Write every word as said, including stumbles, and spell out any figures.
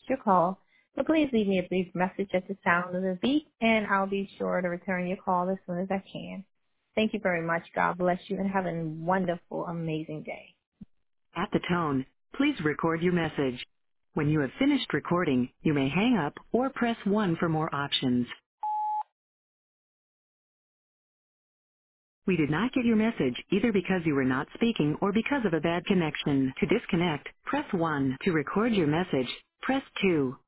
your call, but please leave me a brief message at the sound of the beep, and I'll be sure to return your call as soon as I can. Thank you very much. God bless you, and have a wonderful, amazing day. At the tone, please record your message. When you have finished recording, you may hang up or press one for more options. We did not get your message either because you were not speaking or because of a bad connection. To disconnect, press one. To record your message, press two.